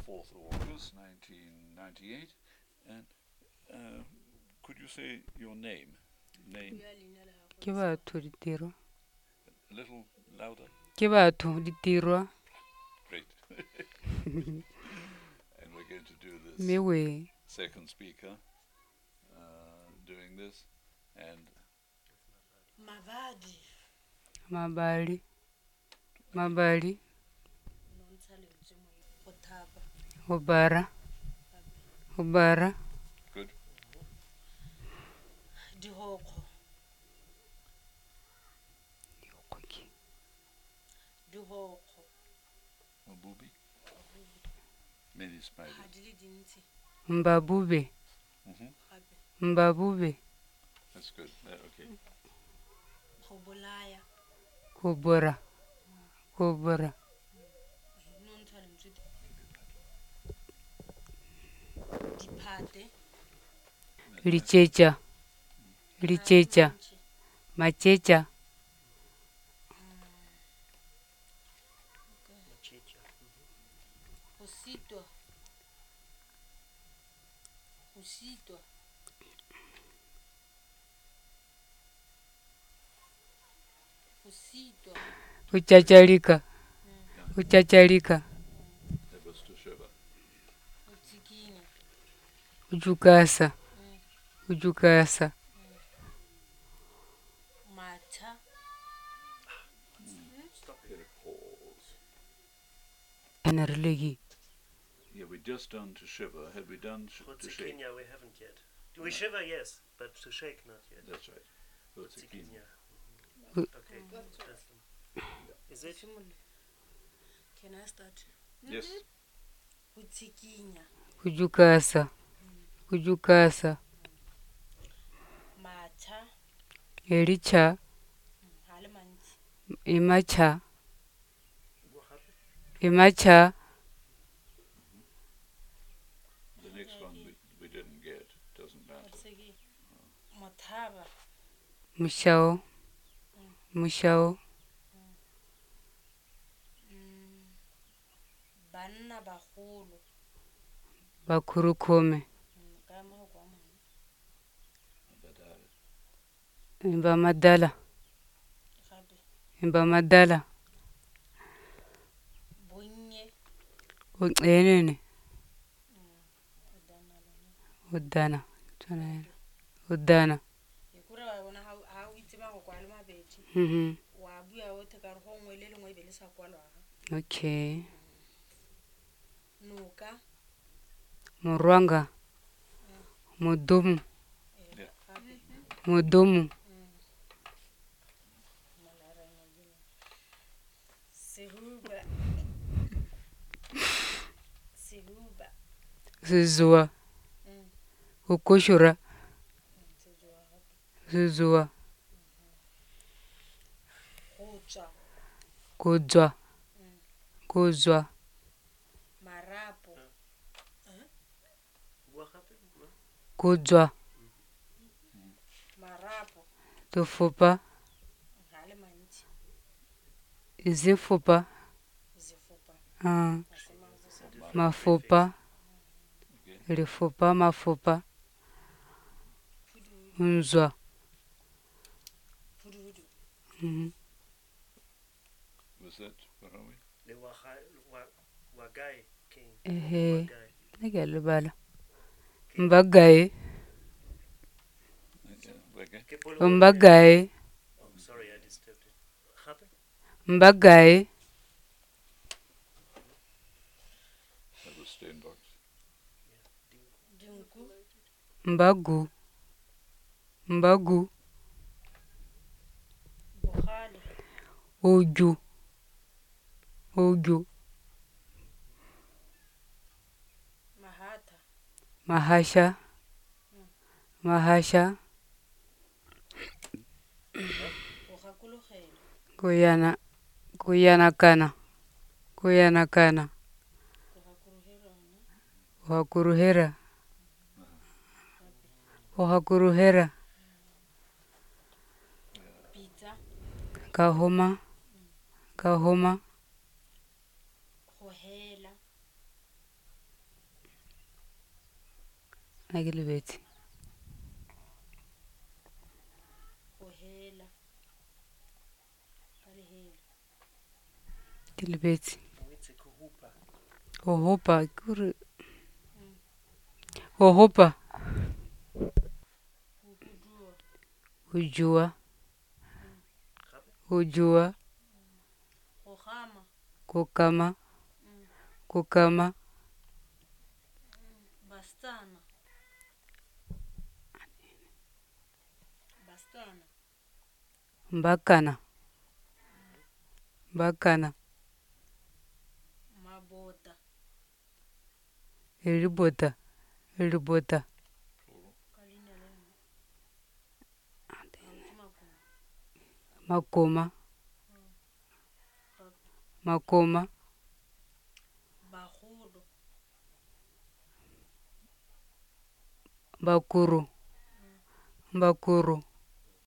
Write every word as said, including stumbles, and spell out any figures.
fourth of August, nineteen ninety-eight. And uh, could you say your name? Name? Ke batho ditiro. A little louder. Ke batho ditiro. Great. And we're going to do this Mewe. second speaker uh, doing this. And Mabadi. Mabali. Mabali. Obara. Obara. good. Dihoko. Yokoki. Dihoko. Mabubi. Many smiley. Hadili dinti. Mbabube. Mm-hmm. Mbabube. That's good. Uh, okay. Kobolaya. Kobora. Kobora. Dipate. Lichecha. Lichecha. Machecha. Usito. Usito. Usito. Uchachalika. Uchachalika. That was to Shiva. Utsikini. Ujukasa. Ujukasa. Mata. Stop here. Pause. Anarlegi. Yeah, we just done to Shiva. Had we done sh- to shake? Kenya we haven't yet. Do we shiver? Yes, but to shake not yet. That's right. Hotsikini. Kenya. Uh, Okay. That's them. Is it? Can I start? Yes. Utsikinya. Ujukasa. Ujukasa. Mata. Elicha. Halamanti. Imacha. What happened? Imacha. The next one we, we didn't get. Doesn't matter. Utsiki. Motaba. Mushao. Mushao. Banna bagolo. Bakurukome. Kama kwa mwana. Badala. Imba madala. Gabe. Imba madala. Bonye. Enene. Udana lona. Udana. Tuna. Udana. Ekura wa bona ha ha uitsema go kwa le mabedi. Mhm. Wa bua o te ka re go ngwe le lengwe be le sa kwalwa. Okay. Nuka. Murwanga. Mudumu. Yeah. Gabe. Mudumu. Sehuba. Sehuba. Zuzua. Mm. Ukushura. Sejwa gabe. Zuzua. Gotswa. Kuzwa. Kuzwa. Marapo. What happened? No? Kuzwa. Marapo. Tufupa. Halamanti. Izifupa. Zifupa. Ah. Asema zisa. Mafupa. Okay. Lifupa. Mafupa. Unzwa. Pududu. Mhm. Was that? Where are we? The Wahai, wa, Wagai king. Ehe. Wagai. Nigalibala. Mbagaye. Uh, yeah. Okay. Kepolo- Mbagaye. Oh, sorry, I disturbed it. What happened? Mbagaye. That was Steenbox. Dinku. Mbagu. Mbagu. Bukhali. Uju. Uju. Mahata. Mahasha. Mahasha. Ukhakulugela. Kuyana. Kuyana kana. Kuyana kana. Ukhakuruhela ona. Uhakuruhera. Uhakuruhera. Pizza. Kahoma. Kahoma. Hohela. na ke lebetse go hela ka lehela ke lebetse o itse go hupa go hopa kore go hopa go hudua go jua gape go jua go gama go kama go kama bastana bastana mbakana mbakana mabota ribota ribota ka leina le nngwe ga o itse makoma makoma gape makoma bagolo bakuru bakuru